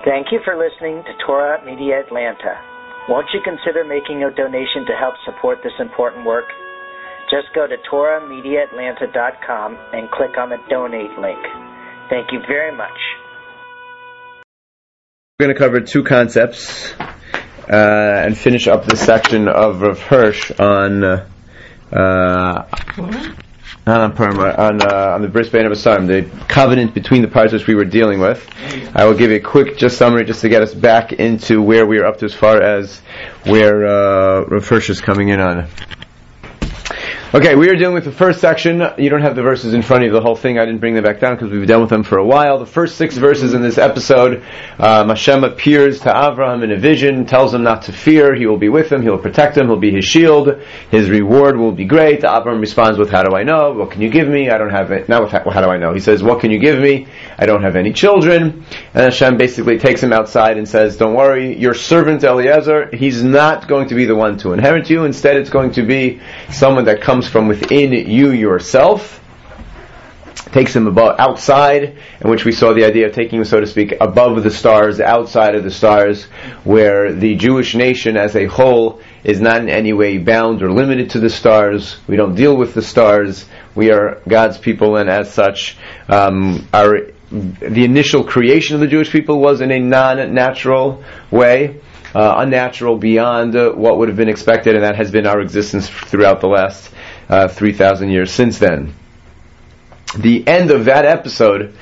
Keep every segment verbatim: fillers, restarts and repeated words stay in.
Thank you for listening to Torah Media Atlanta. Won't you consider making a donation to help support this important work? Just go to torah media atlanta dot com and click on the donate link. Thank you very much. We're going to cover two concepts uh, and finish up this section of Rav Hirsch on uh, uh, not on Perma, on uh, on the Bris Bein Abasarim, the covenant between the parties which we were dealing with. I will give you a quick just summary just to get us back into where we are up to as far as where uh, Rav Hirsch is coming in on. Okay, we are dealing with the first section. You don't have the verses in front of you, the whole thing. I didn't bring them back down because we've done with them for a while. The first six verses in this episode, um, Hashem appears to Avraham in a vision, tells him not to fear. He will be with him. He will protect him. He'll be his shield. His reward will be great. Avraham responds with, how do I know? What can you give me? I don't have it. Not with, how, how do I know? He says, what can you give me? I don't have any children. And Hashem basically takes him outside and says, don't worry, your servant Eliezer, he's not going to be the one to inherit you. Instead, it's going to be someone that comes from within you yourself. Takes him above, outside, in which we saw the idea of taking him, so to speak, above the stars, outside of the stars, where the Jewish nation as a whole is not in any way bound or limited to the stars. We don't deal with the stars. We are God's people, and as such, um, our the initial creation of the Jewish people was in a non-natural way. Uh, unnatural beyond uh, what would have been expected, and that has been our existence throughout the last uh, three thousand years since then. The end of that episode,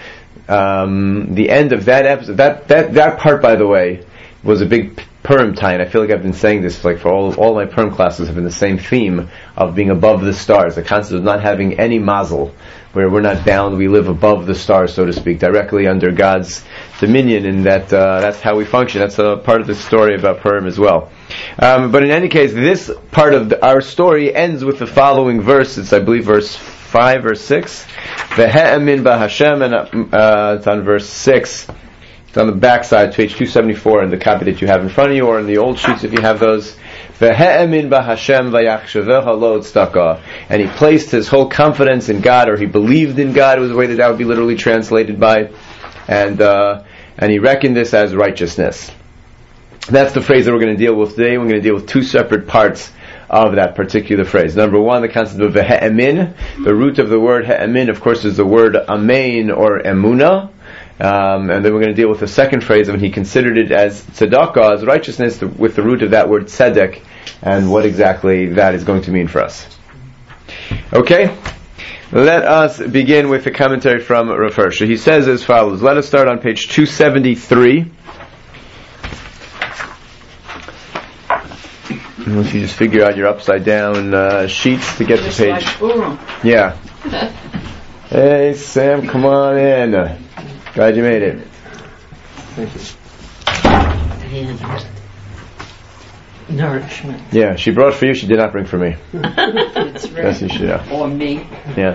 um, the end of that episode, that, that, that part, by the way, was a big Purim tie, and I feel like I've been saying this like for all all my Purim classes have been the same theme of being above the stars, the concept of not having any mazel, where we're not bound, we live above the stars, so to speak, directly under God's dominion, and that uh, that's how we function. That's a part of the story about Purim as well. Um, but in any case, this part of the, our story ends with the following verse. It's, I believe, verse five or six. Ve'e'emin ba'Hashem, and uh, it's on verse six. It's on the back side, page two seventy-four, in the copy that you have in front of you, or in the old sheets if you have those. Ve'e'emin ba'Hashem v'yachshavecha lo tzedakah. And he placed his whole confidence in God, or he believed in God, was the way that that would be literally translated by, and uh, and he reckoned this as righteousness. That's the phrase that we're going to deal with today. We're going to deal with two separate parts of that particular phrase. Number one, the concept of ve'e'emin. The root of the word he'emin, of course, is the word amein or emuna. Um, and then we're going to deal with the second phrase of when he considered it as tzedakah, as righteousness, the, with the root of that word tzedek, and what exactly that is going to mean for us. Okay? Let us begin with the commentary from Rav Hirsch. He says as follows. Let us start on page two seventy-three. Unless you just figure out your upside down uh, sheets to get the page. Yeah. Hey Sam, come on in. Glad you made it. Thank you. Nourishment. Yeah, she brought for you, she did not bring for me. That's right. Yes, you should know. Or me. Yeah.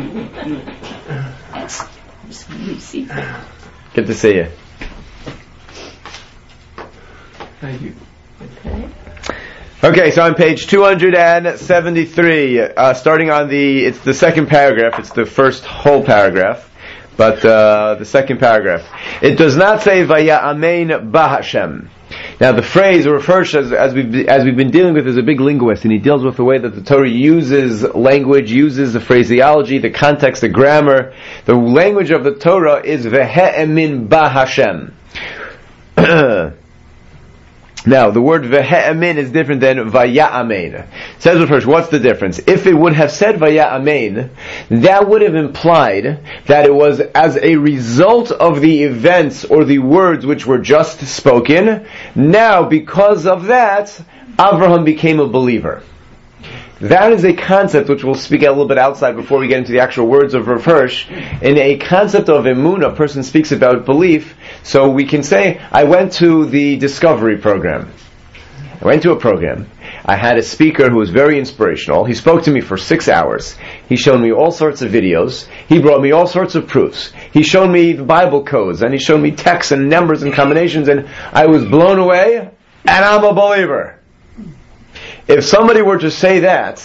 See. Good to see you. Thank you. Okay. Okay, so on page two seventy-three, uh, starting on the, it's the second paragraph, it's the first whole paragraph, but uh, the second paragraph. It does not say Vaya Amein Bahashem. Now the phrase refers, as, as we've as we've been dealing with, is a big linguist, and he deals with the way that the Torah uses language, uses the phraseology, the context, the grammar. The language of the Torah is Ve'e'emin Bahashem. Now, the word ve'e'emin is different than vaya'amein. Says the first, what's the difference? If it would have said vaya'amein, that would have implied that it was as a result of the events or the words which were just spoken. Now, because of that, Avraham became a believer. That is a concept which we'll speak a little bit outside before we get into the actual words of Rav Hirsch. In a concept of emunah, a person speaks about belief, so we can say, I went to the Discovery program. I went to a program. I had a speaker who was very inspirational. He spoke to me for six hours. He showed me all sorts of videos. He brought me all sorts of proofs. He showed me the Bible codes, and he showed me texts and numbers and combinations, and I was blown away, and I'm a believer. If somebody were to say that,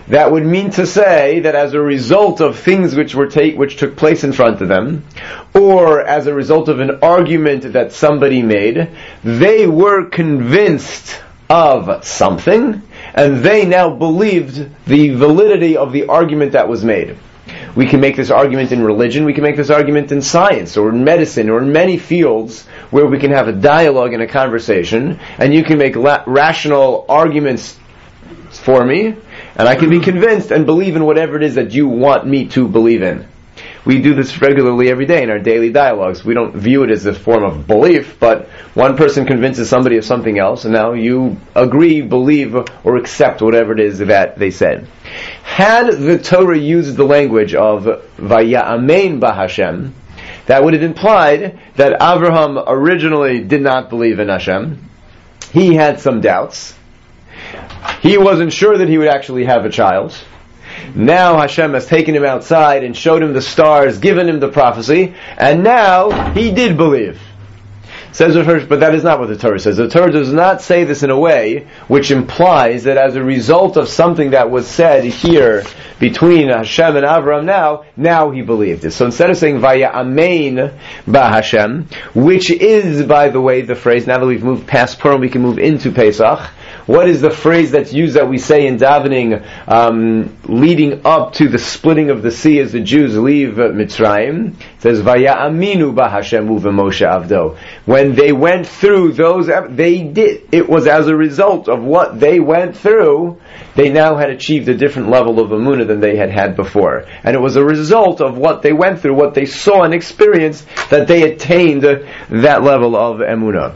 that would mean to say that as a result of things which were take, which took place in front of them, or as a result of an argument that somebody made, they were convinced of something, and they now believed the validity of the argument that was made. We can make this argument in religion, we can make this argument in science, or in medicine, or in many fields where we can have a dialogue and a conversation, and you can make la- rational arguments for me, and I can be convinced and believe in whatever it is that you want me to believe in. We do this regularly every day in our daily dialogues. We don't view it as a form of belief, but one person convinces somebody of something else, and now you agree, believe, or accept whatever it is that they said. Had the Torah used the language of Vaya'amein Bahashem, that would have implied that Avraham originally did not believe in Hashem. He had some doubts. He wasn't sure that he would actually have a child. Now Hashem has taken him outside and showed him the stars, given him the prophecy, and now he did believe. Says Rav Hirsch, but that is not what the Torah says. The Torah does not say this in a way which implies that as a result of something that was said here between Hashem and Avram now, now he believed it. So instead of saying Vaya'amein Bahashem, which is, by the way, the phrase, now that we've moved past Purim, we can move into Pesach. What is the phrase that's used that we say in davening um, leading up to the splitting of the sea as the Jews leave uh, Mitzrayim? It says, Vaya'aminu b'Hashem u'v'Moshe avdo. When they went through those, they did. It was as a result of what they went through, they now had achieved a different level of emunah than they had had before. And it was a result of what they went through, what they saw and experienced, that they attained uh, that level of emunah.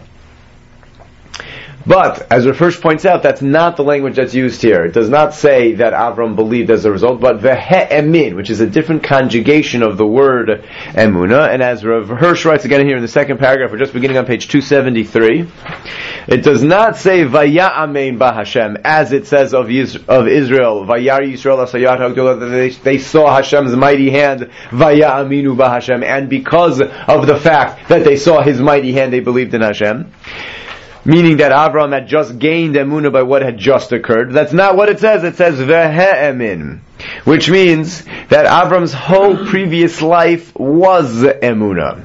But, as Rav Hirsch points out, that's not the language that's used here. It does not say that Avram believed as a result, but vehe'emin, which is a different conjugation of the word emunah. And as Rav Hirsch writes again here in the second paragraph, we're just beginning on page two seventy-three, it does not say vaya'amein ba'Hashem, as it says of, Is- of Israel, vayar Yisrael asayat ha'gdolah, that they, they saw Hashem's mighty hand, vaya'aminu ba'Hashem, and because of the fact that they saw His mighty hand, they believed in Hashem. Meaning that Avram had just gained emunah by what had just occurred. That's not what it says. It says vehe'emin, which means that Avram's whole previous life was emunah.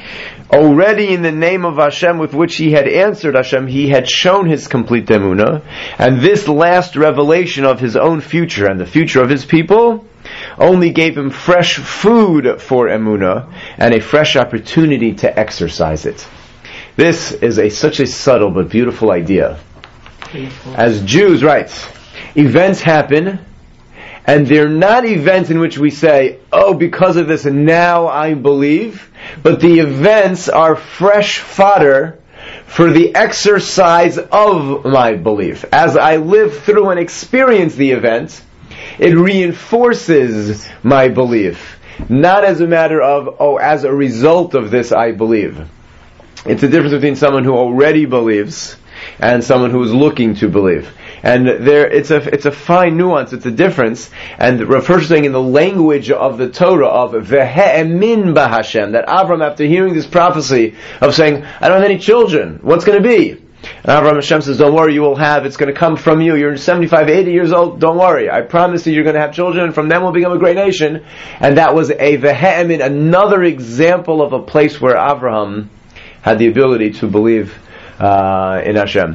Already in the name of Hashem with which he had answered Hashem, he had shown his complete emunah, and this last revelation of his own future and the future of his people only gave him fresh food for emunah and a fresh opportunity to exercise it. This is a such a subtle but beautiful idea. Beautiful. As Jews, right, events happen, and they're not events in which we say, oh, because of this, and now I believe, but the events are fresh fodder for the exercise of my belief. As I live through and experience the event, it reinforces my belief. Not as a matter of, oh, as a result of this I believe. It's the difference between someone who already believes and someone who is looking to believe. And there, it's a it's a fine nuance. It's a difference. And Rav Hirsch is saying in the language of the Torah of vehe'emin b'Hashem, that Avram, after hearing this prophecy of saying, I don't have any children, what's going to be? And Avram Hashem says, don't worry, you will have, it's going to come from you. You're seventy-five, eighty years old, don't worry. I promise you you're going to have children, and from them will become a great nation. And that was a vehe'emin, another example of a place where Avraham had the ability to believe uh, in Hashem.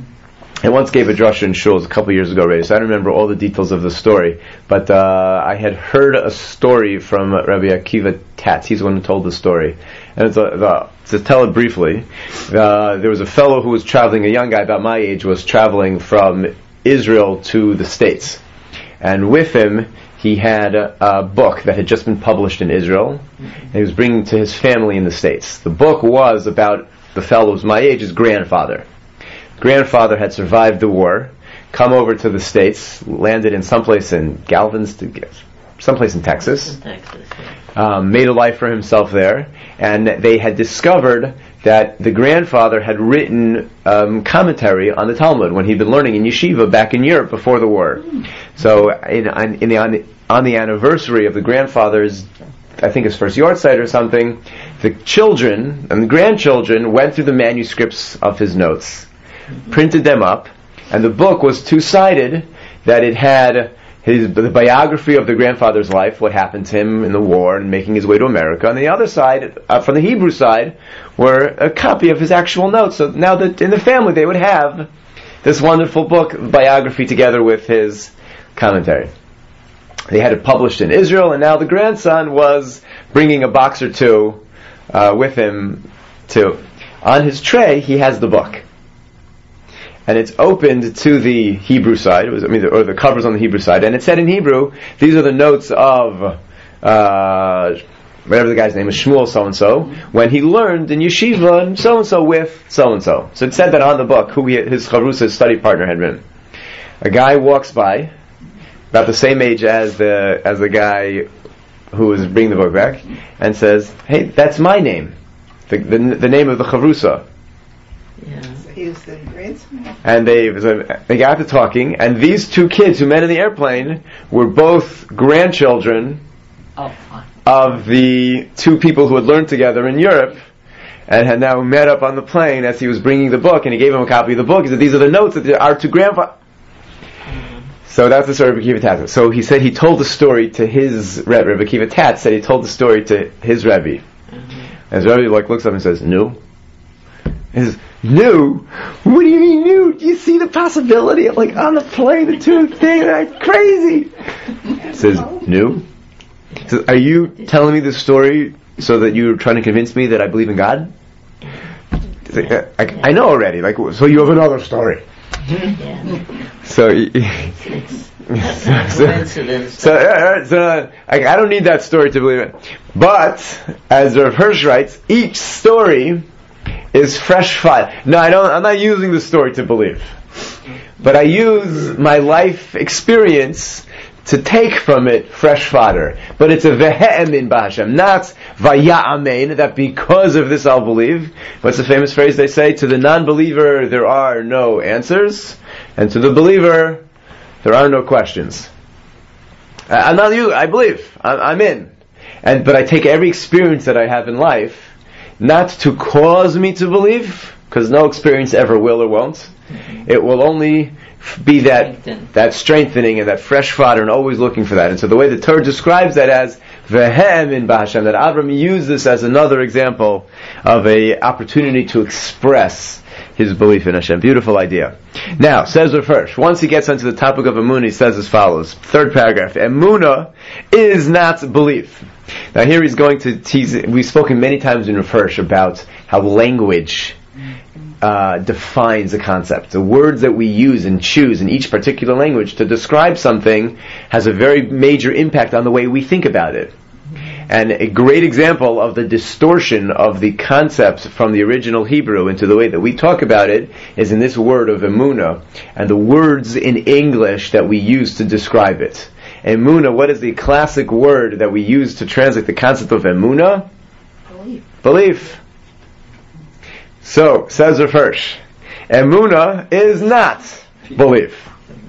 I once gave a drasha in Shul a couple years ago already, so I don't remember all the details of the story, but uh, I had heard a story from Rabbi Akiva Tatz. He's the one who told the story. And it's a, the, to tell it briefly, uh, there was a fellow who was traveling, a young guy about my age, was traveling from Israel to the States. And with him, he had a, a book that had just been published in Israel, and he was bringing to his family in the States. The book was about the fellow who's my age, his grandfather. Grandfather had survived the war, come over to the States, landed in someplace in Galveston, someplace in Texas, In Texas, yeah. um, made a life for himself there, and they had discovered that the grandfather had written um, commentary on the Talmud when he'd been learning in yeshiva back in Europe before the war. So, in, in the, on, the, on the anniversary of the grandfather's, I think his first yahrzeit or something, the children and the grandchildren went through the manuscripts of his notes, printed them up, and the book was two-sided, that it had his the biography of the grandfather's life, what happened to him in the war and making his way to America. On the other side, uh, from the Hebrew side, were a copy of his actual notes. So now that in the family they would have this wonderful book, biography, together with his commentary. They had it published in Israel, and now the grandson was bringing a box or two uh, with him too. On his tray, he has the book. And it's opened to the Hebrew side, it was, I mean, or the covers on the Hebrew side, and it said in Hebrew, these are the notes of, uh, whatever the guy's name is, Shmuel so-and-so, when he learned in yeshiva and so-and-so with so-and-so. So it said that on the book, who he, his Chavrusa, his study partner, had been. A guy walks by, about the same age as the, as the guy who was bringing the book back, and says, hey, that's my name. The, the, the name of the Chavrusa. Yeah. He was the grandson. And they so they got to talking, and these two kids who met in the airplane were both grandchildren Oh, fine. of the two people who had learned together in Europe, and had now met up on the plane as he was bringing the book, and he gave him a copy of the book. He said, these are the notes that our two grandfathers. Mm-hmm. So that's the story of Rebbe Kiva Tatz. So he said he told the story to his Rebbe. Rebbe Kiva Tatz said he told the story to his Rebbe. Mm-hmm. As Rebbe like looks up and says, "No." He says, "New? What do you mean new? Do you see the possibility of like on the plane the two things are crazy?" He says, "New?" He says, "Are you telling me this story so that you're trying to convince me that I believe in God?" He's like, I, I, I know already. Like, so you have another story. Yeah. So, It's not so, coincidence. so, uh, so uh, I, I don't need that story to believe it. But as Rav Hirsch writes, each story is fresh fire. No, I don't. I'm not using the story to believe, but I use my life experience to take from it fresh fodder. But it's a vehe'emin b'Hashem, not vaya'amen, that because of this I'll believe. What's the famous phrase they say? To the non-believer there are no answers, and to the believer there are no questions. I, I'm not you. I believe. I'm, I'm in. And but I take every experience that I have in life, not to cause me to believe, because no experience ever will or won't. Mm-hmm. It will only be that Strengthen. that strengthening and that fresh fodder, and always looking for that. And so the way the Torah describes that as vehe'emin b'Hashem, that Avram used this as another example of a opportunity to express his belief in Hashem. Beautiful idea. Now, says Rav Hirsch, once he gets onto the topic of Emunah, he says as follows, third paragraph, Emunah is not belief. Now here he's going to tease, we've spoken many times in Rav Hirsch about how language uh, defines a concept. The words that we use and choose in each particular language to describe something has a very major impact on the way we think about it. And a great example of the distortion of the concepts from the original Hebrew into the way that we talk about it is in this word of emunah, and the words in English that we use to describe it. Emunah, what is the classic word that we use to translate the concept of emunah? Belief. Belief. So, says Rav Hirsch, emunah is not belief.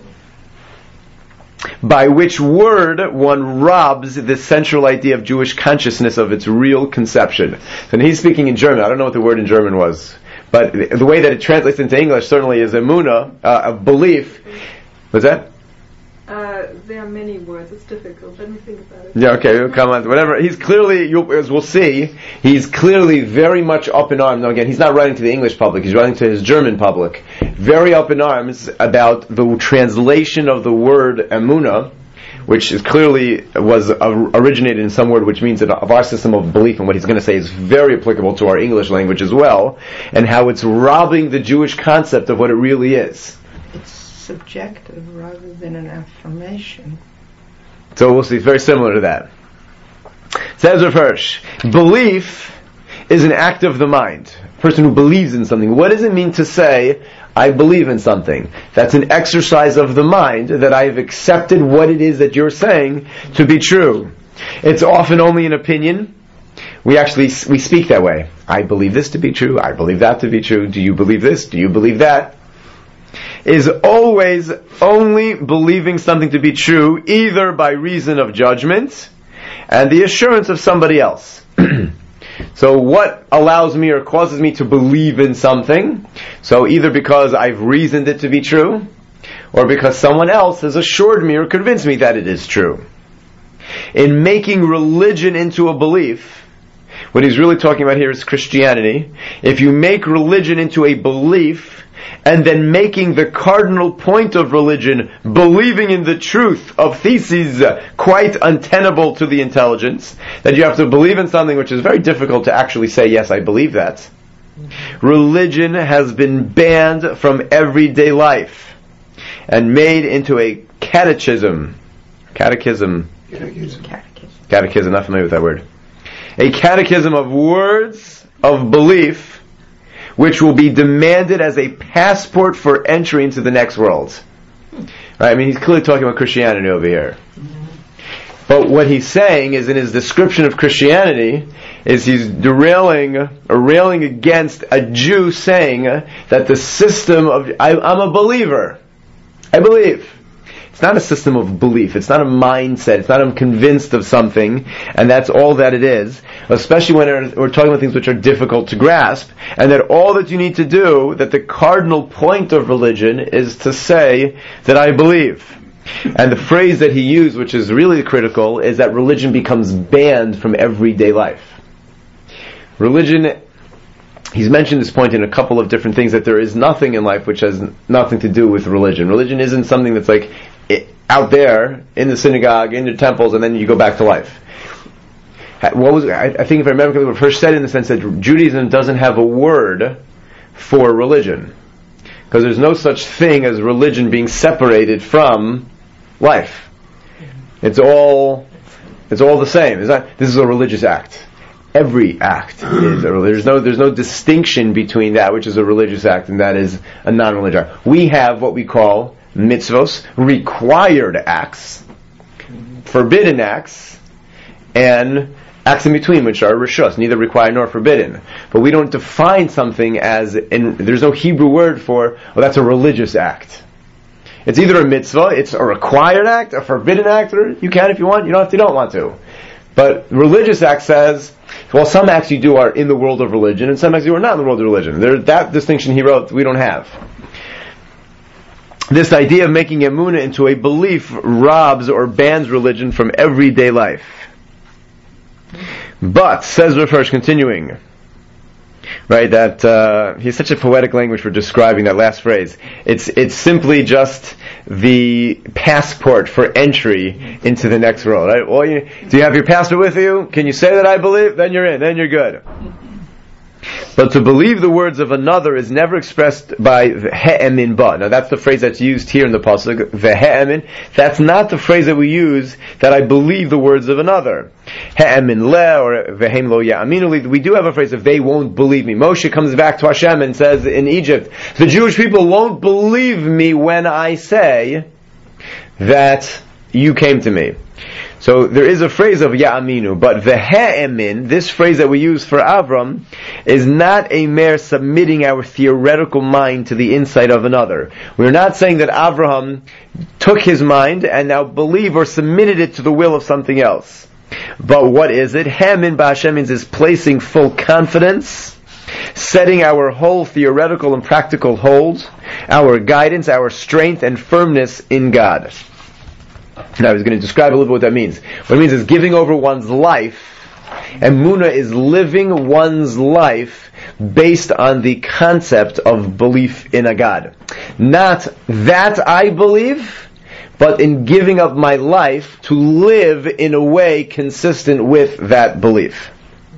By which word one robs the central idea of Jewish consciousness of its real conception. And he's speaking in German. I don't know what the word in German was, but the way that it translates into English certainly is emunah, uh, a belief. What's that? Uh, there are many words. It's difficult. Let me think about it. Yeah, okay, we'll come on. Whatever. He's clearly, you'll, as we'll see, he's clearly very much up in arms. Now again, he's not writing to the English public, he's writing to his German public. Very up in arms about the translation of the word emunah, which is clearly was uh, originated in some word which means that of our system of belief, and what he's going to say is very applicable to our English language as well, and how it's robbing the Jewish concept of what it really is. It's subjective rather than an affirmation. So we'll see, it's very similar to that. Says Rav Hirsch, belief is an act of the mind. A person who believes in something. What does it mean to say, I believe in something? That's an exercise of the mind, that I have accepted what it is that you're saying to be true. It's often only an opinion. We actually, we speak that way. I believe this to be true, I believe that to be true, do you believe this, do you believe that? Is always only believing something to be true, either by reason of judgment and the assurance of somebody else. So what allows me or causes me to believe in something? So either because I've reasoned it to be true, or because someone else has assured me or convinced me that it is true. In making religion into a belief, what he's really talking about here is Christianity. If you make religion into a belief, and then making the cardinal point of religion believing in the truth of theses quite untenable to the intelligence, that you have to believe in something which is very difficult to actually say, yes, I believe that. Religion has been banned from everyday life and made into a catechism. Catechism. Catechism. Catechism, not familiar with that word. A catechism of words of belief which will be demanded as a passport for entry into the next world. Right? I mean, he's clearly talking about Christianity over here. But what he's saying is, in his description of Christianity, is he's derailing or railing against a Jew saying that the system of, I, I'm a believer. I believe. It's not a system of belief. It's not a mindset. It's not I'm convinced of something, and that's all that it is. Especially when we're talking about things which are difficult to grasp, and that all that you need to do, that the cardinal point of religion is to say that I believe. And the phrase that he used, which is really critical, is that religion becomes banned from everyday life. Religion, he's mentioned this point in a couple of different things, that there is nothing in life which has nothing to do with religion. Religion isn't something that's like it, out there in the synagogue, in the temples, and then you go back to life. What was I, I think if I remember correctly, what first said in the sense that Judaism doesn't have a word for religion, because there's no such thing as religion being separated from life. It's all it's all the same. It's not, this is a religious act. Every act is a, there's no there's no distinction between that which is a religious act and that is a non-religious act. We have what we call mitzvos, required acts, forbidden acts, and acts in between, which are rishus, neither required nor forbidden. But we don't define something as, in, there's no Hebrew word for, well, that's a religious act. It's either a mitzvah, it's a required act, a forbidden act, or you can if you want, you don't if you don't want to. But religious act says, well, some acts you do are in the world of religion, and some acts you are not in the world of religion. There, that distinction he wrote, we don't have. This idea of making emunah into a belief robs or bans religion from everyday life. But, says Rav Hirsch, continuing, right, that uh, he's such a poetic language for describing that last phrase. It's it's simply just the passport for entry into the next world. Right? Well, you, do you have your passport with you? Can you say that I believe? Then you're in. Then you're good. But to believe the words of another is never expressed by ve'emin ba. Now that's the phrase that's used here in the pasuk, ve'emin. That's not the phrase that we use, that I believe the words of another. He'emin le, or ve'hem lo ya'aminu. We do have a phrase of they won't believe me. Moshe comes back to Hashem and says in Egypt, the Jewish people won't believe me when I say that you came to me. So there is a phrase of Ya'aminu, but Ve'emin, this phrase that we use for Avram, is not a mere submitting our theoretical mind to the insight of another. We're not saying that Avraham took his mind and now believed or submitted it to the will of something else. But what is it? Hemin ba'Hashem means is placing full confidence, setting our whole theoretical and practical hold, our guidance, our strength and firmness in God. Now he's going to describe a little bit what that means. What it means is giving over one's life. Emunah is living one's life based on the concept of belief in a God. Not that I believe, but in giving up my life to live in a way consistent with that belief.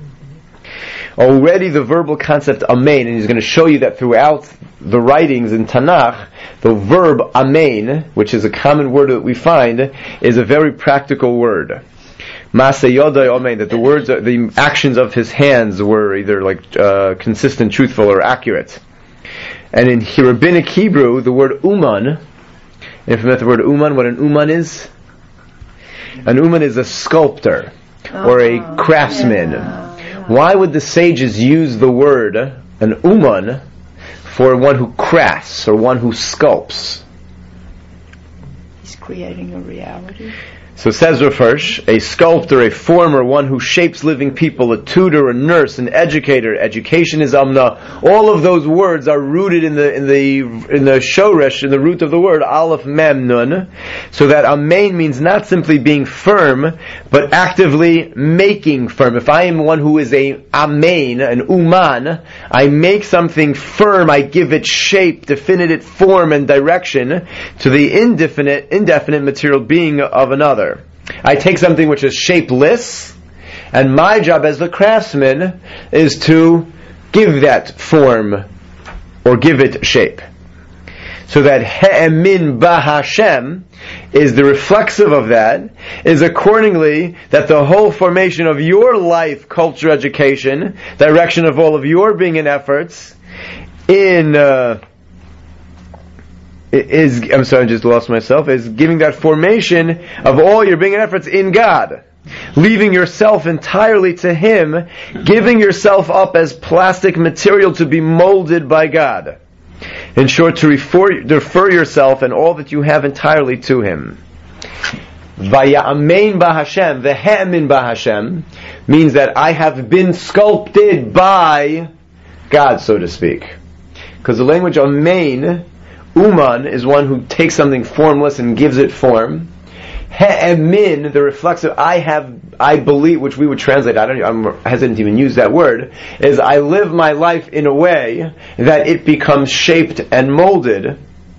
Already the verbal concept amen, and he's going to show you that throughout the writings in Tanakh, the verb amen, which is a common word that we find, is a very practical word. Maseh yodai amen, that the words, the actions of his hands were either like uh, consistent, truthful, or accurate. And in rabbinic Hebrew, the word uman, if you know the word uman, what an uman is? An uman is a sculptor or a craftsman. Yeah. Why would the sages use the word an uman for one who crafts or one who sculpts? He's creating a reality. So says Rav Hirsch, a sculptor, a former, one who shapes living people, a tutor, a nurse, an educator. Education is amna. All of those words are rooted in the in the in the shoresh, in the root of the word aleph mem nun. So that amein means not simply being firm, but actively making firm. If I am one who is a amein, an uman, I make something firm. I give it shape, definite form, and direction to the indefinite, indefinite material being of another. I take something which is shapeless, and my job as the craftsman is to give that form, or give it shape. So that he'emin ba Hashem is the reflexive of that, is accordingly that the whole formation of your life, culture, education, direction of all of your being and efforts, in... Uh, is, I'm sorry, I just lost myself, is giving that formation of all your being and efforts in God. Leaving yourself entirely to Him, giving yourself up as plastic material to be molded by God. In short, to refer, refer yourself and all that you have entirely to Him. Vaya'amein ba Hashem, the he'emin ba Hashem, means that I have been sculpted by God, so to speak. Because the language amein, Uman, is one who takes something formless and gives it form. He'emin, the reflexive, I have, I believe, which we would translate, I don't, I'm hesitant to even use that word, is I live my life in a way that it becomes shaped and molded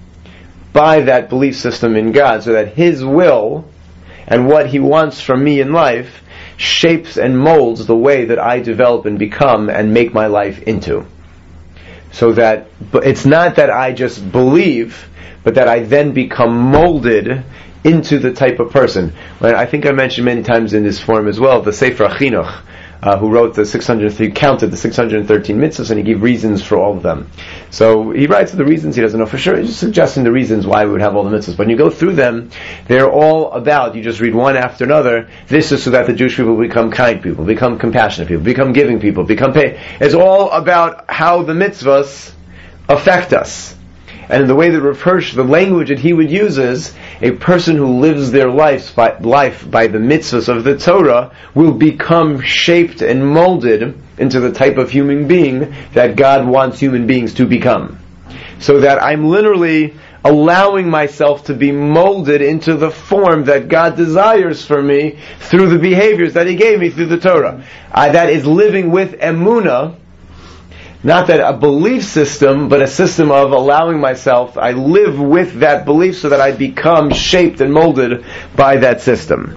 by that belief system in God, so that His will and what He wants from me in life shapes and molds the way that I develop and become and make my life into. So that, but it's not that I just believe, but that I then become molded into the type of person. I think I mentioned many times in this form as well, the Sefer Chinuch, uh, who wrote the six hundred three, counted the six hundred thirteen mitzvahs, and he gave reasons for all of them. So he writes the reasons, he doesn't know for sure, he's just suggesting the reasons why we would have all the mitzvahs. But when you go through them, they're all about, you just read one after another, this is so that the Jewish people become kind people, become compassionate people, become giving people, become pay. It's all about how the mitzvahs affect us. And in the way that Rav Hirsch, the language that he would use is, a person who lives their life by, life by the mitzvahs of the Torah will become shaped and molded into the type of human being that God wants human beings to become. So that I'm literally allowing myself to be molded into the form that God desires for me through the behaviors that He gave me through the Torah. I, that is living with emunah. Not that a belief system, but a system of allowing myself, I live with that belief so that I become shaped and molded by that system.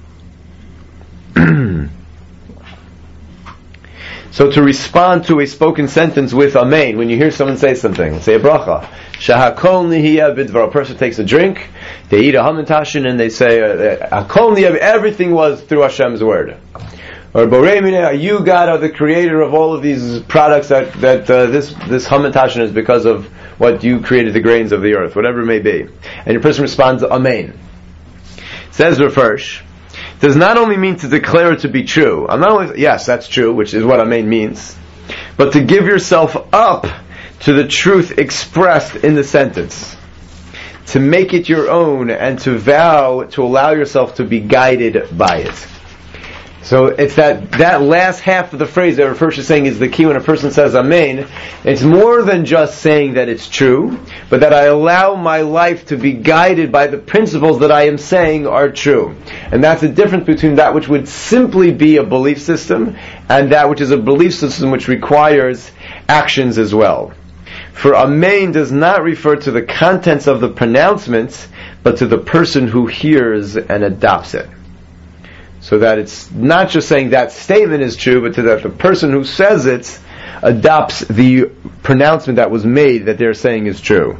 So to respond to a spoken sentence with amen, when you hear someone say something, say a bracha, shahakol nihiyah bidvar, a person takes a drink, they eat a hamantashin, and they say, hakol nihiyah, everything was through Hashem's word. Or Borei Mineh, you God are the creator of all of these products that, that uh, this this hamantashen is because of what you created the grains of the earth, whatever it may be. And your person responds, Amen. Says Rav Hirsch, does not only mean to declare it to be true. I'm not only, yes, that's true, which is what Amen means, but to give yourself up to the truth expressed in the sentence. To make it your own and to vow to allow yourself to be guided by it. So it's that, that last half of the phrase that Rav Hirsch is saying is the key when a person says Amen. It's more than just saying that it's true, but that I allow my life to be guided by the principles that I am saying are true. And that's the difference between that which would simply be a belief system and that which is a belief system which requires actions as well. For Amen does not refer to the contents of the pronouncements, but to the person who hears and adopts it. So that it's not just saying that statement is true, but to that the person who says it adopts the pronouncement that was made that they're saying is true.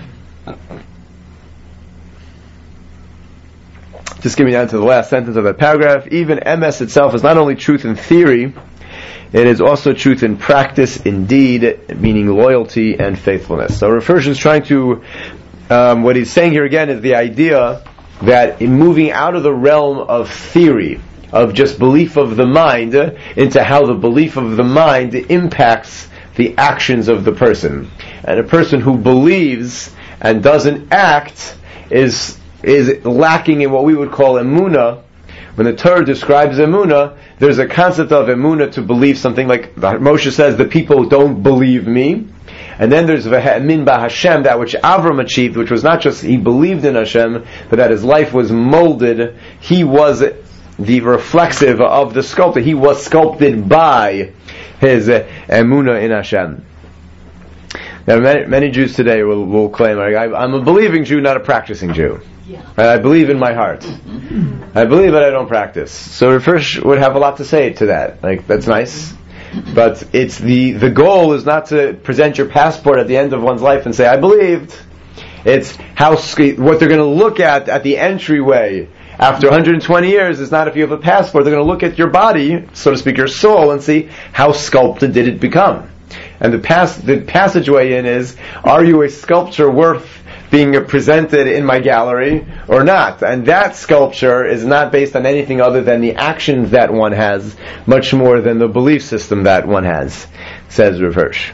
Just getting down to the last sentence of that paragraph. Even M S itself is not only truth in theory, it is also truth in practice, indeed, meaning loyalty and faithfulness. So Rav Hirsch is trying to, um, what he's saying here again is the idea that in moving out of the realm of theory, of just belief of the mind, into how the belief of the mind impacts the actions of the person. And a person who believes and doesn't act is is lacking in what we would call emunah. When the Torah describes emunah, there's a concept of emunah to believe something, like Moshe says, the people don't believe me. And then there's v'ha'emin b'Hashem, that which Avram achieved, which was not just he believed in Hashem, but that his life was molded. He was the reflexive of the sculptor. He was sculpted by his emunah in Hashem. Now, many, many Jews today will, will claim, I, I'm a believing Jew, not a practicing Jew. Yeah. And I believe in my heart. I believe, but I don't practice. So Rav Hirsch would have a lot to say to that. Like, that's nice. But it's the, the goal is not to present your passport at the end of one's life and say, I believed. It's how, what they're going to look at at the entryway after one hundred twenty years is not if you have a passport. They're going to look at your body, so to speak, your soul, and see how sculpted did it become. And the pass, the passageway in is, are you a sculpture worth being presented in my gallery or not? And that sculpture is not based on anything other than the actions that one has, much more than the belief system that one has, says Rav Hirsch.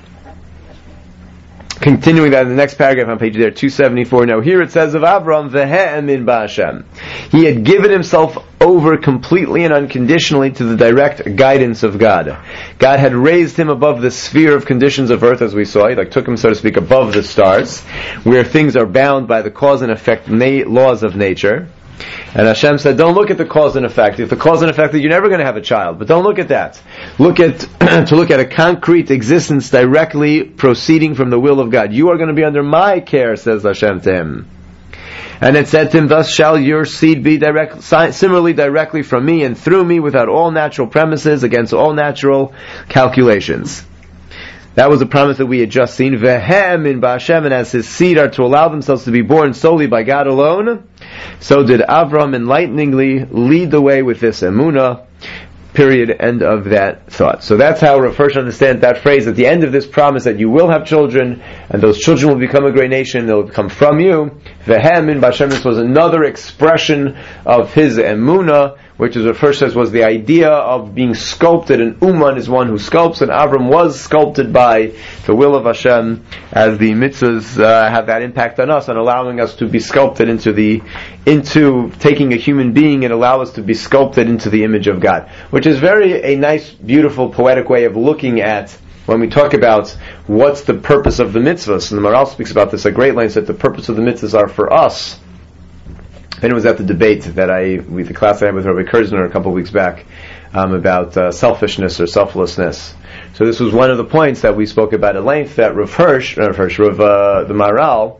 Continuing that in the next paragraph on page there, two seventy-four. Now here it says of Avram, v'he'emin b'Hashem. He had given himself over completely and unconditionally to the direct guidance of God. God had raised him above the sphere of conditions of earth, as we saw. He like took him, so to speak, above the stars, where things are bound by the cause and effect na- laws of nature. And Hashem said, don't look at the cause and effect. If the cause and effect is you're never going to have a child, but don't look at that. Look at to look at a concrete existence directly proceeding from the will of God. You are going to be under my care, says Hashem to him. And it said to him, thus shall your seed be direct, similarly directly from me and through me, without all natural premises, against all natural calculations. That was a promise that we had just seen. V'he'emin b'Hashem, and as his seed are to allow themselves to be born solely by God alone, so did Avram enlighteningly lead the way with this emunah. Period. End of that thought. So that's how Rav Hirsch understands that phrase at the end of this promise, that you will have children, and those children will become a great nation, they'll come from you. V'he'emin b'Hashem, this was another expression of his emunah, which is what Hirsch says was the idea of being sculpted. And Uman is one who sculpts, and Avram was sculpted by the will of Hashem, as the mitzvahs uh, have that impact on us, and allowing us to be sculpted into the, into taking a human being and allow us to be sculpted into the image of God. Which is very a nice, beautiful, poetic way of looking at when we talk about what's the purpose of the mitzvahs. And the Maharal speaks about this at great length, that the purpose of the mitzvahs are for us. And it was at the debate that I, with the class I had with Rabbi Kerzner a couple of weeks back, um, about uh, selfishness or selflessness. So this was one of the points that we spoke about at length, that Rav Hirsch, Rav Hirsch, Rav, uh, the Maharal,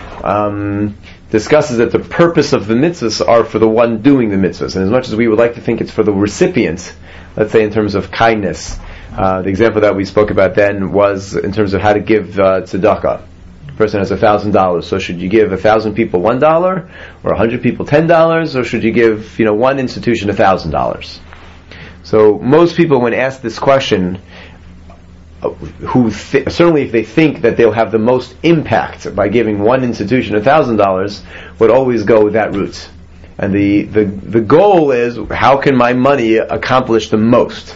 um, discusses that the purpose of the mitzvahs are for the one doing the mitzvahs. And as much as we would like to think it's for the recipient, let's say in terms of kindness, uh, the example that we spoke about then was in terms of how to give uh, tzedakah. Person has a thousand dollars, so should you give a thousand people one dollar, or a hundred people ten dollars, or should you give, you know, one institution a thousand dollars? So most people, when asked this question, who th- certainly if they think that they'll have the most impact by giving one institution a thousand dollars, would always go that route. And the, the the goal is, how can my money accomplish the most?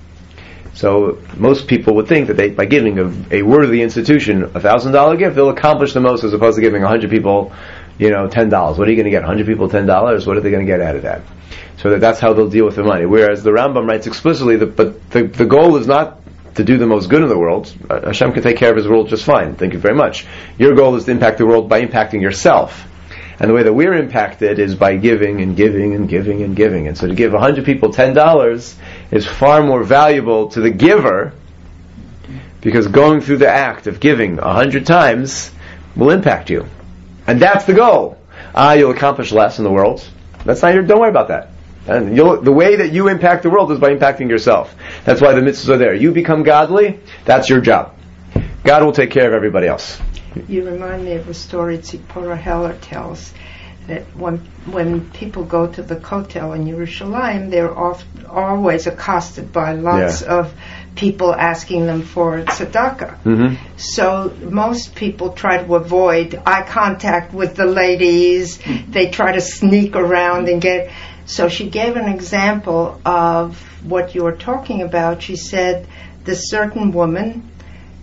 So most people would think that they, by giving a, a worthy institution a thousand dollar gift, they'll accomplish the most, as opposed to giving a hundred people, you know, ten dollars. What are you going to get? A hundred people, ten dollars? What are they going to get out of that? So that that's how they'll deal with the money. Whereas the Rambam writes explicitly that, but the, the goal is not to do the most good in the world. Uh, Hashem can take care of His world just fine. Thank you very much. Your goal is to impact the world by impacting yourself. And the way that we're impacted is by giving and giving and giving and giving. And so to give a hundred people ten dollars is far more valuable to the giver, because going through the act of giving a hundred times will impact you. And that's the goal. Ah, you'll accomplish less in the world. That's not your, don't worry about that. And you'll, the way that you impact the world is by impacting yourself. That's why the mitzvahs are there. You become godly, that's your job. God will take care of everybody else. You remind me of a story Tzipora Heller tells, that when when people go to the Kotel in Yerushalayim, they're oft, always accosted by lots yeah. of people asking them for tzedakah. Mm-hmm. So most people try to avoid eye contact with the ladies. They try to sneak around and get... So she gave an example of what you were talking about. She said, this certain woman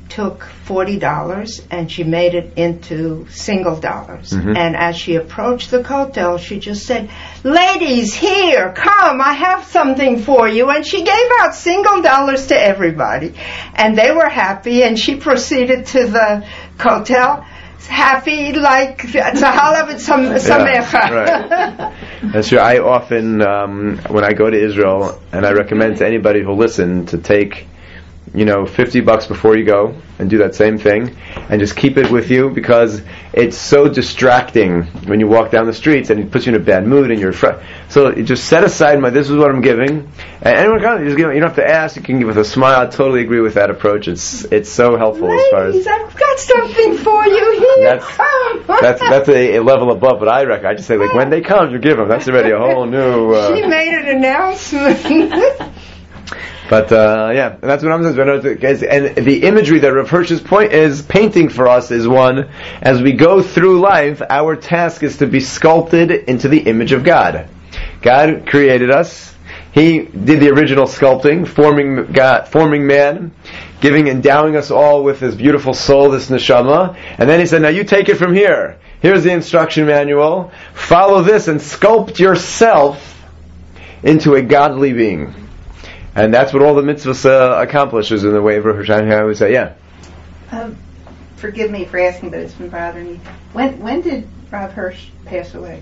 took forty dollars and she made it into single dollars. Mhm. And as she approached the kotel, she just said, "Ladies, here, come, I have something for you." And she gave out single dollars to everybody. And they were happy, and she proceeded to the kotel, happy like Tzahalav and Samecha. right. That's true. I often, um, when I go to Israel, and I recommend to anybody who'll listen to take, you know, fifty bucks before you go and do that same thing, and just keep it with you, because it's so distracting when you walk down the streets and it puts you in a bad mood and you're fr- so you just set aside my, this is what I'm giving, and anyone comes, you just give, you don't have to ask, you can give with a smile. I totally agree with that approach. It's it's so helpful. Ladies, as far as I've got something for you here. That's- come. that's that's a, a level above what I reckon. I just say, like, when they come, you give them. That's already a whole new uh, She made an announcement. But uh, yeah, and that's what I'm saying. And the imagery that Rav Hirsch's point is painting for us is one: as we go through life, our task is to be sculpted into the image of God. God created us; He did the original sculpting, forming God, forming man, giving, endowing us all with this beautiful soul, this neshama. And then He said, "Now you take it from here. Here's the instruction manual. Follow this and sculpt yourself into a godly being." And that's what all the mitzvahs uh, accomplishes in the way of Rosh Hashanah. I would say, yeah. Um, forgive me for asking, but it's been bothering me. When when did Rav Hirsch pass away?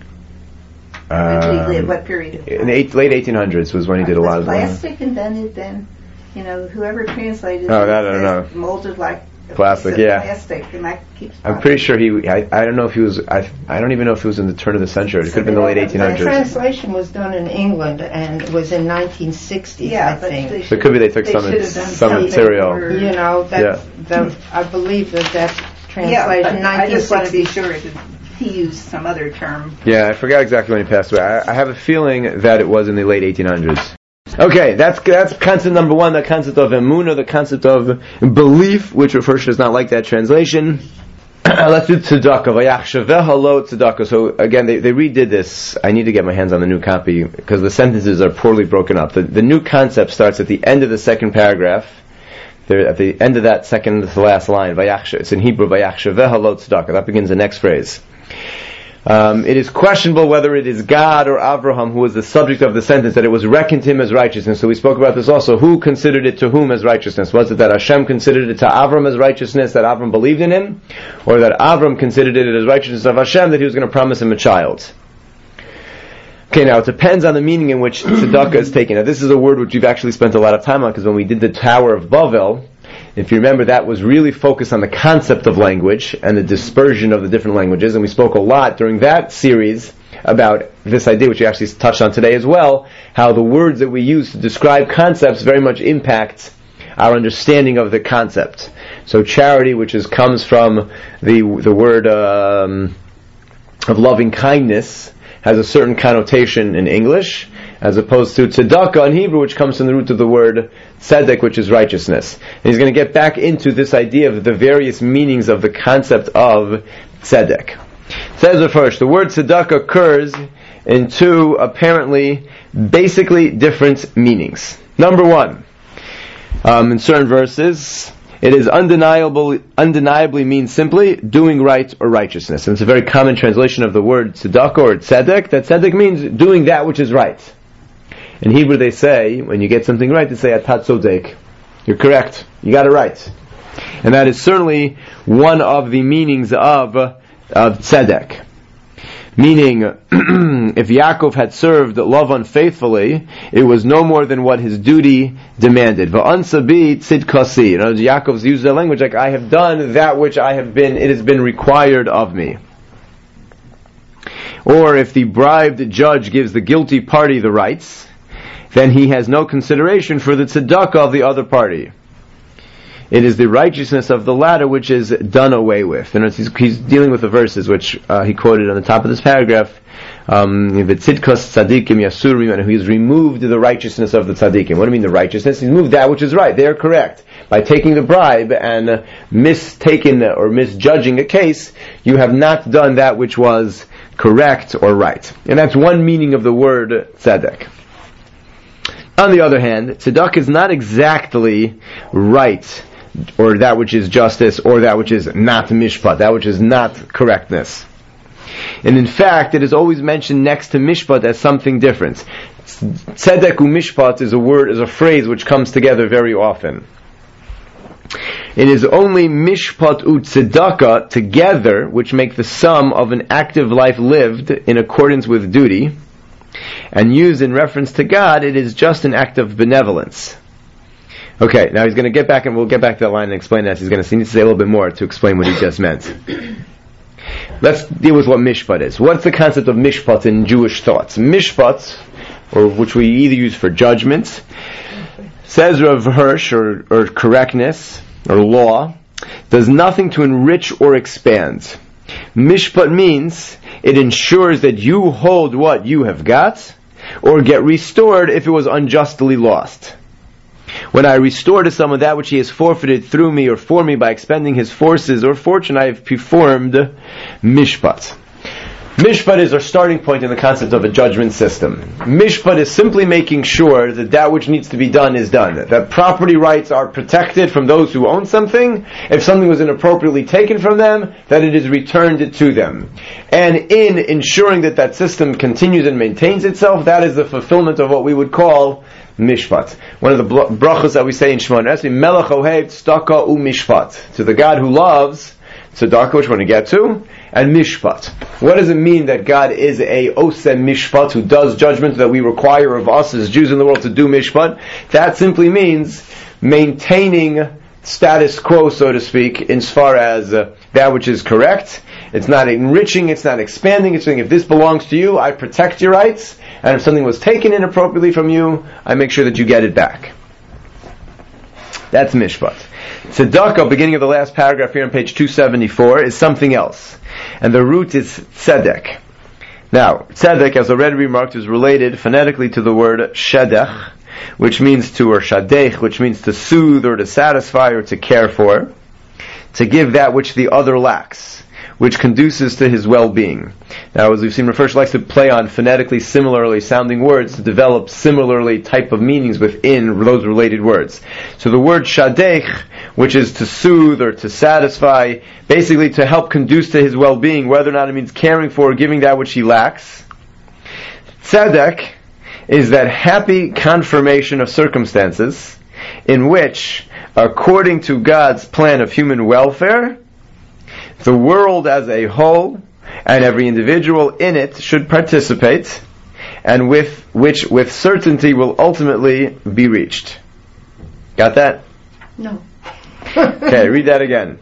When did he live? Um, What period of time? in the eight, late eighteen hundreds was when he did a lot Was of plastic invented then? You know, whoever translated Oh, it that I don't says know. molded like a Plastic, piece of yeah. plastic, and that keeps. I'm pretty sure he. I, I don't know if he was. I. I don't even know if it was in the turn of the century. It could have been the late eighteen The hundreds. translation was done in England and it was in nineteen sixties, Yeah, I but think. they So it could be they took They some should have done some something material. for- You know, that, Yeah. that I believe that that Yeah, but translation, I just want to be nineteen sixties. sure that he used some other term. Yeah, I forgot exactly when he passed away. I, I have a feeling that it was in the late eighteen hundreds. Okay, that's that's concept number one, the concept of emunah, the concept of belief, which Rav Hirsch does not like that translation. Let's do tzedakah. Vayachshaveha lo tzedakah. So again, they, they redid this. I need to get my hands on the new copy because the sentences are poorly broken up. The, the new concept starts at the end of the second paragraph. There, at the end of that second to the last line, Vayachsha, it's in Hebrew, Vayachshaveha lo tzedakah. That begins the next phrase. Um, it is questionable whether it is God or Avraham who was the subject of the sentence, that it was reckoned to him as righteousness. So we spoke about this also. Who considered it to whom as righteousness? Was it that Hashem considered it to Avram as righteousness, that Avram believed in him? Or that Avram considered it as righteousness of Hashem, that he was going to promise him a child? Okay, now it depends on the meaning in which tzedakah is taken. Now this is a word which we've actually spent a lot of time on, because when we did the Tower of Babel, if you remember, that was really focused on the concept of language and the dispersion of the different languages, and we spoke a lot during that series about this idea, which we actually touched on today as well, how the words that we use to describe concepts very much impact our understanding of the concept. So charity, which is comes from the the word um, of loving kindness, has a certain connotation in English, as opposed to tzedakah in Hebrew, which comes from the root of the word tzedek, which is righteousness. And he's going to get back into this idea of the various meanings of the concept of tzedek. Says Rav Hirsch, the word tzedakah occurs in two apparently basically different meanings. Number one, um, in certain verses, it is undeniable, undeniably means simply doing right or righteousness. And it's a very common translation of the word tzedakah or tzedek, that tzedek means doing that which is right. In Hebrew they say, when you get something right, they say, atat tzodek. You're correct. You got it right. And that is certainly one of the meanings of, of tzedek. Meaning, if Yaakov had served Lavan faithfully, it was no more than what his duty demanded. Va'ansa bi tzidkasi. In other words, Yaakov's used the language like, I have done that which I have been, it has been required of me. Or if the bribed judge gives the guilty party the rights, then he has no consideration for the tzedakah of the other party. It is the righteousness of the latter which is done away with. And he's, he's dealing with the verses which uh, he quoted on the top of this paragraph. Um, V'tzidkas tzadikim yasurim, and he's removed the righteousness of the tzadikim. What do you mean the righteousness? He's moved that which is right. They are correct. By taking the bribe and uh, mistaken or misjudging a case, you have not done that which was correct or right. And that's one meaning of the word tzedek. On the other hand, tzedakah is not exactly right or that which is justice, or that which is not mishpat, that which is not correctness. And in fact, it is always mentioned next to mishpat as something different. Tzedek u'mishpat is a word, is a phrase which comes together very often. It is only mishpat u'tzedakah together which make the sum of an active life lived in accordance with duty, and used in reference to God, it is just an act of benevolence. Okay, now he's going to get back, and we'll get back to that line and explain that. He's going to he needs to say a little bit more to explain what he just meant. Let's deal with what mishpat is. What's the concept of mishpat in Jewish thoughts? Mishpat, or which we either use for judgment, says Rav Hirsch, or, or correctness, or law, does nothing to enrich or expand. Mishpat means it ensures that you hold what you have got, or get restored if it was unjustly lost. When I restore to someone that which he has forfeited through me or for me by expending his forces or fortune, I have performed mishpat. Mishpat is our starting point in the concept of a judgment system. Mishpat is simply making sure that that which needs to be done is done. That property rights are protected from those who own something. If something was inappropriately taken from them, that it is returned to them. And in ensuring that that system continues and maintains itself, that is the fulfillment of what we would call mishpat. One of the brachos that we say in Shemona Esrei, Melech ohev tzedakah u'mishpat. To the God who loves tzedakah, which we're going to get to, and mishpat. What does it mean that God is a osem mishpat, who does judgment, that we require of us as Jews in the world to do mishpat? That simply means maintaining status quo, so to speak, as far as uh, that which is correct. It's not enriching, it's not expanding, it's saying, if this belongs to you, I protect your rights, and if something was taken inappropriately from you, I make sure that you get it back. That's mishpat. Tzedakah, beginning of the last paragraph here on page two seventy-four, is something else. And the root is tzedek. Now, tzedek, as already remarked, is related phonetically to the word shedech, which means to, or shadech, which means to soothe or to satisfy or to care for, to give that which the other lacks, which conduces to his well-being. Now, as we've seen, Rav Hirsch likes to play on phonetically similarly sounding words to develop similarly type of meanings within those related words. So the word shadech, which is to soothe or to satisfy, basically to help conduce to his well-being, whether or not it means caring for or giving that which he lacks. Tzedek is that happy confirmation of circumstances in which, according to God's plan of human welfare, the world as a whole and every individual in it should participate, and with which with certainty will ultimately be reached. Got that? No. Okay, read that again.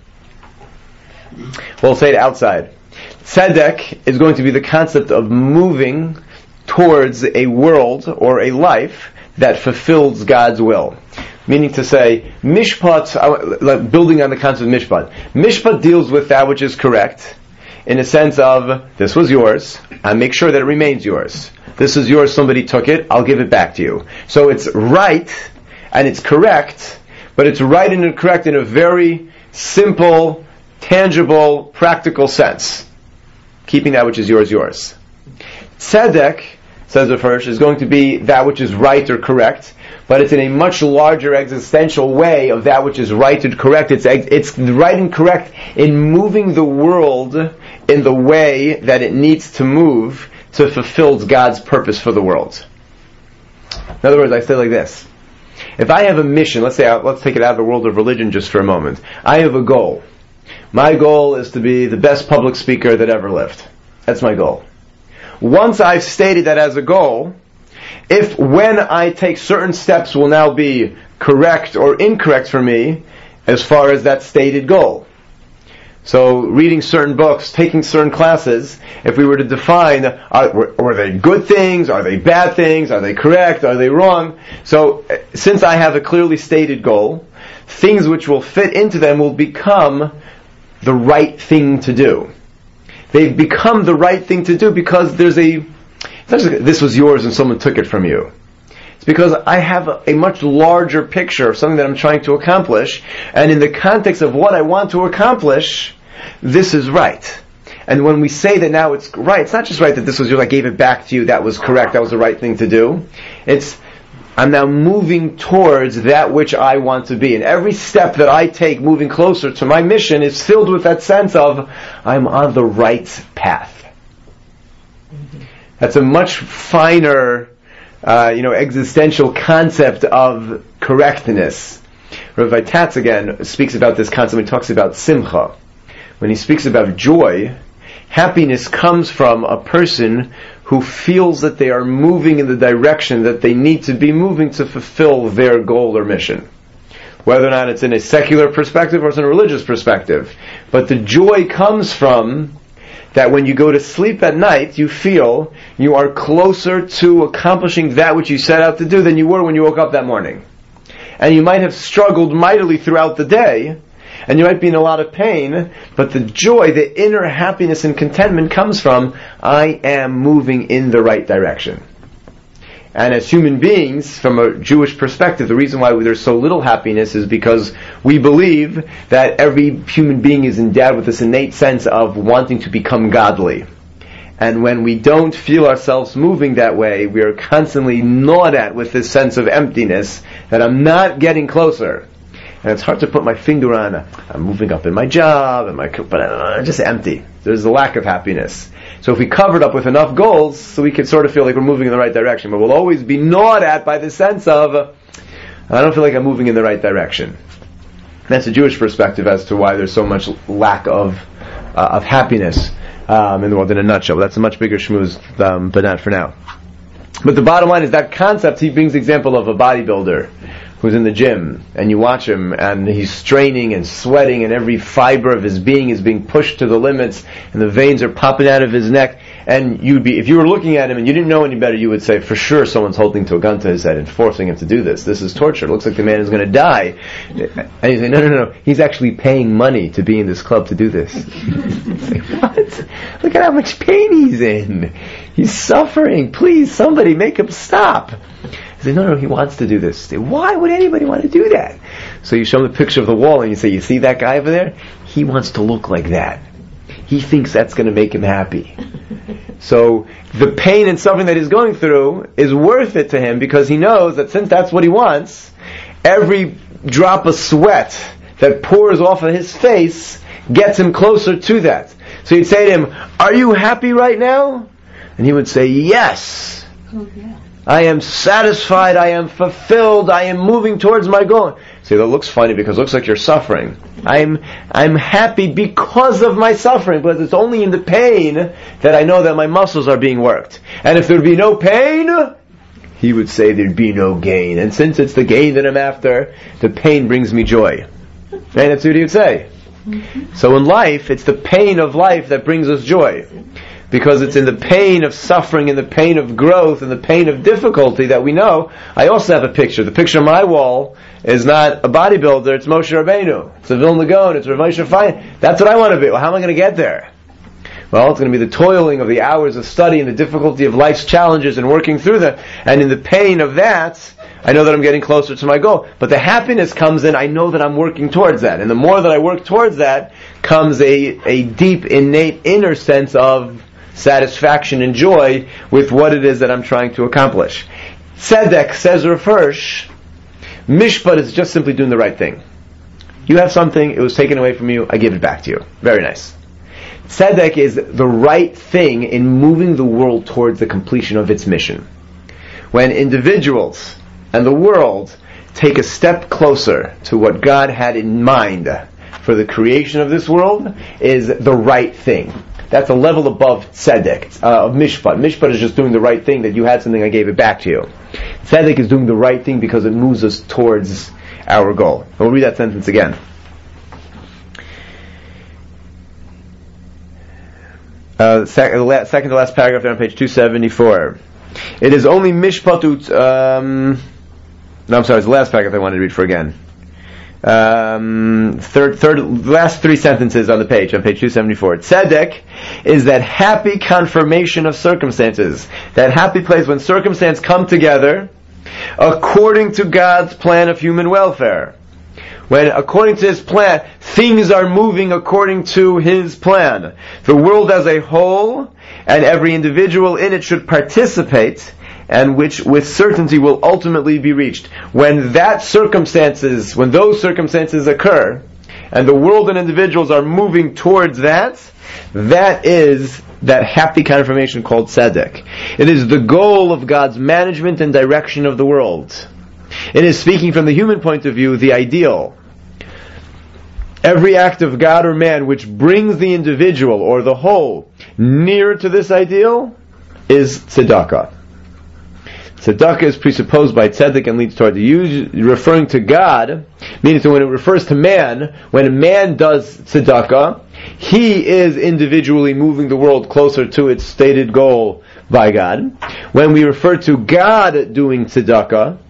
We'll say it outside. Tzedek is going to be the concept of moving towards a world or a life that fulfills God's will. Meaning to say, mishpat, like building on the concept of mishpat. Mishpat deals with that which is correct, in a sense of, this was yours, I make sure that it remains yours. This is yours, somebody took it, I'll give it back to you. So it's right, and it's correct, but it's right and correct in a very simple, tangible, practical sense. Keeping that which is yours, yours. Tzedek, says Rav Hirsch, is going to be that which is right or correct, but it's in a much larger existential way of that which is right and correct. It's it's right and correct in moving the world in the way that it needs to move to fulfill God's purpose for the world. In other words, I say like this. If I have a mission, let's say, let's take it out of the world of religion just for a moment. I have a goal. My goal is to be the best public speaker that ever lived. That's my goal. Once I've stated that as a goal, if when I take certain steps will now be correct or incorrect for me as far as that stated goal. So reading certain books, taking certain classes, if we were to define, are, were, were they good things, are they bad things, are they correct, are they wrong? So since I have a clearly stated goal, things which will fit into them will become the right thing to do. They've become the right thing to do because there's a, it's not just like this was yours and someone took it from you. It's because I have a, a much larger picture of something that I'm trying to accomplish, and in the context of what I want to accomplish, this is right. And when we say that now it's right, it's not just right that this was yours, I gave it back to you, that was correct, that was the right thing to do. It's, I'm now moving towards that which I want to be. And every step that I take moving closer to my mission is filled with that sense of, I'm on the right path. Mm-hmm. That's a much finer, uh, you know, existential concept of correctness. Rav Vaitatz again speaks about this concept when he talks about simcha. When he speaks about joy, happiness comes from a person who feels that they are moving in the direction that they need to be moving to fulfill their goal or mission. Whether or not it's in a secular perspective or it's in a religious perspective. But the joy comes from that when you go to sleep at night, you feel you are closer to accomplishing that which you set out to do than you were when you woke up that morning. And you might have struggled mightily throughout the day, and you might be in a lot of pain, but the joy, the inner happiness and contentment comes from, I am moving in the right direction. And as human beings, from a Jewish perspective, the reason why there's so little happiness is because we believe that every human being is endowed with this innate sense of wanting to become godly. And when we don't feel ourselves moving that way, we are constantly gnawed at with this sense of emptiness, that I'm not getting closer. And it's hard to put my finger on, I'm moving up in my job, and my, but I'm just empty. There's a lack of happiness. So if we cover it up with enough goals, so we can sort of feel like we're moving in the right direction. But we'll always be gnawed at by the sense of, I don't feel like I'm moving in the right direction. That's a Jewish perspective as to why there's so much lack of uh, of happiness um, in the world in a nutshell. But that's a much bigger schmooze, um, but not for now. But the bottom line is that concept, he brings the example of a bodybuilder who's in the gym, and you watch him, and he's straining and sweating, and every fiber of his being is being pushed to the limits, and the veins are popping out of his neck, and you'd be, if you were looking at him and you didn't know any better, you would say, for sure someone's holding to a gun to his head and forcing him to do this. This is torture. It looks like the man is going to die. And you say, no, no, no, he's actually paying money to be in this club to do this. Say, what? Look at how much pain he's in. He's suffering. Please, somebody make him stop. I say, no, no, he wants to do this. Say, why would anybody want to do that? So you show him the picture of the wall and you say, you see that guy over there? He wants to look like that. He thinks that's going to make him happy. So the pain and suffering that he's going through is worth it to him because he knows that since that's what he wants, every drop of sweat that pours off of his face gets him closer to that. So you'd say to him, are you happy right now? And he would say, yes. Oh, yeah. I am satisfied, I am fulfilled, I am moving towards my goal. See, that looks funny because it looks like you're suffering. I'm I'm happy because of my suffering, because it's only in the pain that I know that my muscles are being worked. And if there'd be no pain, he would say there'd be no gain. And since it's the gain that I'm after, the pain brings me joy. And that's what he would say. Mm-hmm. So in life, it's the pain of life that brings us joy. Because it's in the pain of suffering, in the pain of growth, in the pain of difficulty that we know. I also have a picture. The picture on my wall is not a bodybuilder, it's Moshe Rabbeinu. It's a Vilna Gaon, it's Rav Moshe Feinstein. That's what I want to be. Well, how am I going to get there? Well, it's going to be the toiling of the hours of study and the difficulty of life's challenges and working through them. And in the pain of that, I know that I'm getting closer to my goal. But the happiness comes in, I know that I'm working towards that. And the more that I work towards that, comes a, a deep, innate, inner sense of satisfaction and joy with what it is that I'm trying to accomplish. Tzedek, says Rav Hirsch, Mishpat is just simply doing the right thing. You have something, it was taken away from you, I give it back to you. Very nice. Tzedek is the right thing in moving the world towards the completion of its mission. When individuals and the world take a step closer to what God had in mind for the creation of this world, is the right thing. That's a level above tzedek, uh, of mishpat. Mishpat is just doing the right thing, that you had something, I gave it back to you. Tzedek is doing the right thing because it moves us towards our goal. And we'll read that sentence again. Uh, sec- second to last paragraph there on page two seventy-four. It is only mishpatut, um, no, I'm sorry, it's the last paragraph I wanted to read for again. Um, third, third, last three sentences on the page, on page two seventy-four. Tzedek is that happy confirmation of circumstances, that happy place when circumstances come together according to God's plan of human welfare. When, according to His plan, things are moving according to His plan. The world as a whole, and every individual in it should participate, and which with certainty will ultimately be reached. When that circumstances, when those circumstances occur, and the world and individuals are moving towards that, that is that happy confirmation called tzedek. It is the goal of God's management and direction of the world. It is, speaking from the human point of view, the ideal. Every act of God or man which brings the individual or the whole nearer to this ideal is tzedakah. Tzedakah is presupposed by tzedek and leads toward the use, referring to God, meaning that when it refers to man, when a man does tzedakah, he is individually moving the world closer to its stated goal by God. When we refer to God doing tzedakah,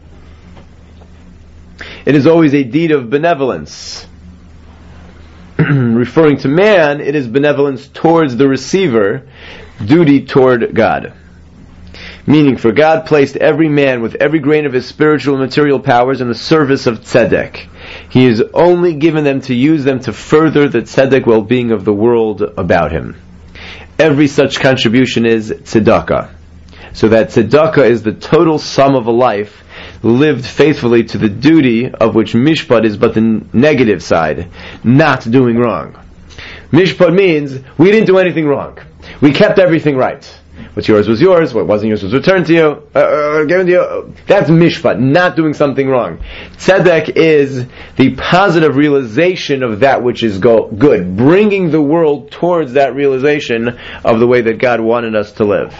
it is always a deed of benevolence. Referring to man, it is benevolence towards the receiver, duty toward God. Meaning, for God placed every man with every grain of his spiritual and material powers in the service of tzedek. He has only given them to use them to further the tzedek well-being of the world about him. Every such contribution is tzedakah. So that tzedakah is the total sum of a life lived faithfully to the duty of which mishpat is but the negative side, not doing wrong. Mishpat means we didn't do anything wrong. We kept everything right. What's yours was yours, what wasn't yours was returned to you, uh, uh, given to you. That's mishpat, not doing something wrong. Tzedek is the positive realization of that which is go- good, bringing the world towards that realization of the way that God wanted us to live.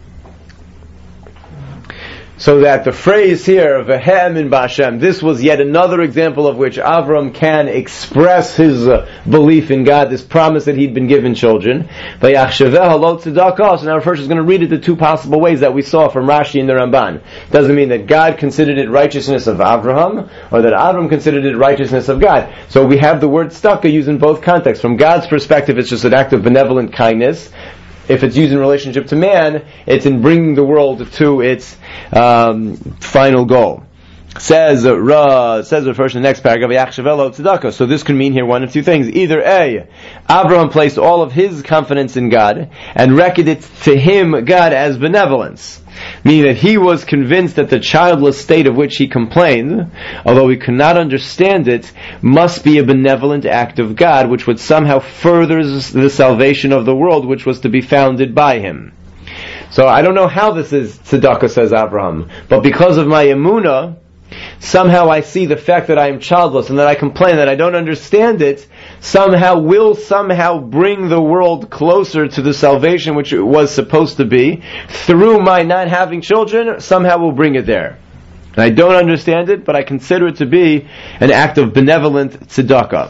So that the phrase here, Vehem in Ba'Hashem, this was yet another example of which Avram can express his uh, belief in God, this promise that he'd been given children. So now first is going to read it the two possible ways that we saw from Rashi and the Ramban. Doesn't mean that God considered it righteousness of Avraham, or that Avram considered it righteousness of God. So we have the word tzedakah used in both contexts. From God's perspective, it's just an act of benevolent kindness. If it's used in relationship to man, it's in bringing the world to its um, final goal. Says uh, Ra, says the first in the next paragraph, Yachshavelo tzedakah. So this could mean here one of two things. Either A, Abraham placed all of his confidence in God and reckoned it to him, God, as benevolence. Meaning that he was convinced that the childless state of which he complained, although he could not understand it, must be a benevolent act of God, which would somehow further the salvation of the world, which was to be founded by him. So I don't know how this is tzedakah, says Abraham, but because of my emunah, somehow I see the fact that I am childless and that I complain that I don't understand it, somehow will somehow bring the world closer to the salvation which it was supposed to be. Through my not having children, somehow will bring it there. And I don't understand it, but I consider it to be an act of benevolent tzedakah.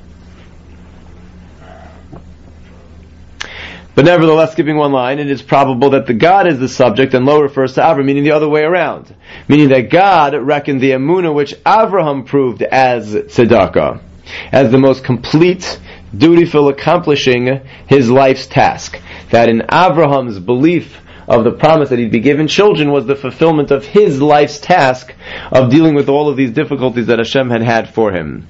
But nevertheless, skipping one line, it is probable that the God is the subject and Lo refers to Avraham, meaning the other way around. Meaning that God reckoned the emunah which Avraham proved as tzedakah, as the most complete, dutiful accomplishing his life's task. That in Avraham's belief of the promise that he'd be given children was the fulfillment of his life's task of dealing with all of these difficulties that Hashem had had for him.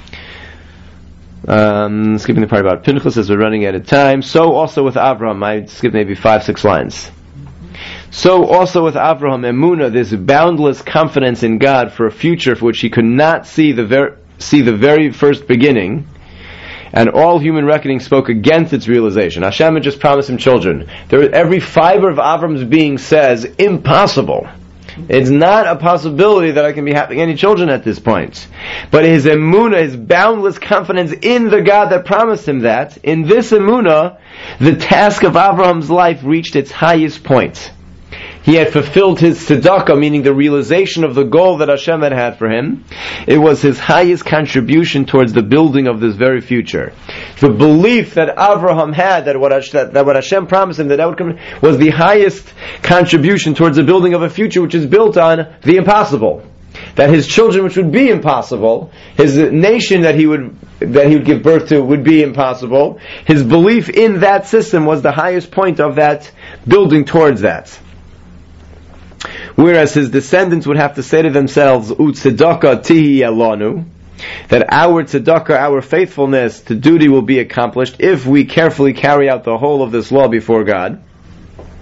Um, skipping the part about Pinchas as we're running out of time. So also with Avraham, I skipped maybe five, six lines. So also with Avraham, emunah, this boundless confidence in God for a future for which he could not see the ver- see the very first beginning, and all human reckoning spoke against its realization. Hashem had just promised him children. There, every fiber of Avraham's being says, impossible. It's not a possibility that I can be having any children at this point. But his emunah, his boundless confidence in the God that promised him that, in this emunah, the task of Abraham's life reached its highest point. He had fulfilled his tzedakah, meaning the realization of the goal that Hashem had had for him. It was his highest contribution towards the building of this very future. The belief that Avraham had, that what Hashem, that what Hashem promised him, that that would come, was the highest contribution towards the building of a future which is built on the impossible. That his children, which would be impossible, his nation that he would that he would give birth to would be impossible. His belief in that system was the highest point of that building towards that. Whereas his descendants would have to say to themselves, "U'tzedakah tihi elanu," that our tzedakah, our faithfulness to duty will be accomplished if we carefully carry out the whole of this law before God.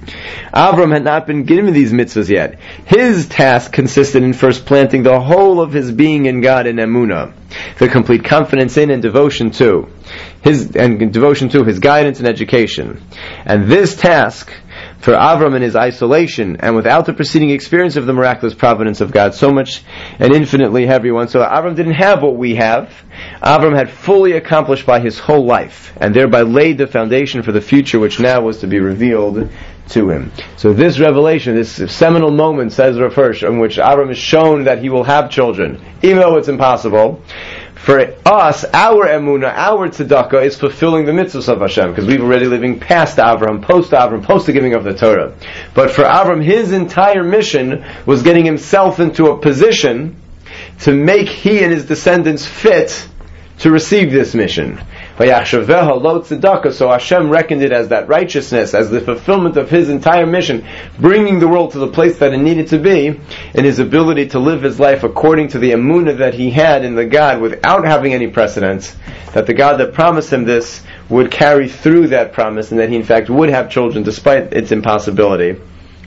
Avram had not been given these mitzvahs yet. His task consisted in first planting the whole of his being in God in emunah, the complete confidence in and devotion to his and devotion to his guidance and education. And this task for Avram in his isolation and without the preceding experience of the miraculous providence of God, so much and infinitely heavy one. So Avram didn't have what we have. Avram had fully accomplished by his whole life, and thereby laid the foundation for the future which now was to be revealed to him. So this revelation, this seminal moment, says Rav Hirsch, in which Avram is shown that he will have children, even though it's impossible. For us, our emunah, our tzedakah, is fulfilling the mitzvahs of Hashem, because we've already living past Avram, post Avram, post the giving of the Torah. But for Avram, his entire mission was getting himself into a position to make he and his descendants fit to receive this mission. So Hashem reckoned it as that righteousness, as the fulfillment of his entire mission, bringing the world to the place that it needed to be, in his ability to live his life according to the emunah that he had in the God, without having any precedence, that the God that promised him this would carry through that promise, and that he in fact would have children despite its impossibility.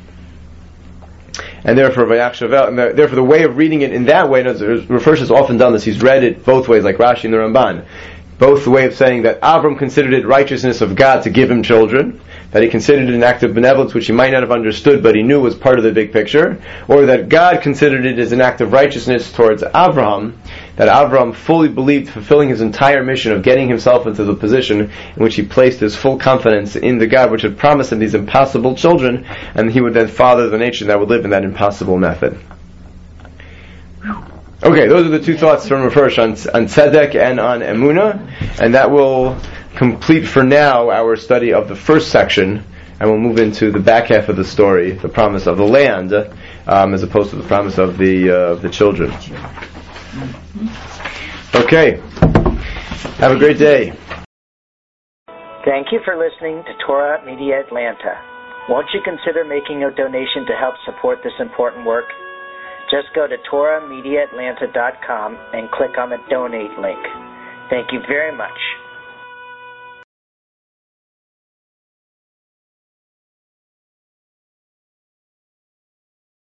And therefore, and therefore, the way of reading it in that way, Rav Hirsch has often done this. He's read it both ways, like Rashi and the Ramban. Both the way of saying that Avram considered it righteousness of God to give him children, that he considered it an act of benevolence which he might not have understood, but he knew was part of the big picture, or that God considered it as an act of righteousness towards Avraham, that Avram fully believed fulfilling his entire mission of getting himself into the position in which he placed his full confidence in the God which had promised him these impossible children, and he would then father the nation that would live in that impossible method. Okay, those are the two thoughts from Rav Hirsch on, on Tzedek and on Emunah, and that will complete for now our study of the first section, and we'll move into the back half of the story, the promise of the land, um, as opposed to the promise of the uh, the children. Okay, have a great day. Thank you for listening to Torah Media Atlanta. Won't you consider making a donation to help support this important work? Just go to Torah Media Atlanta dot com and click on the donate link. Thank you very much.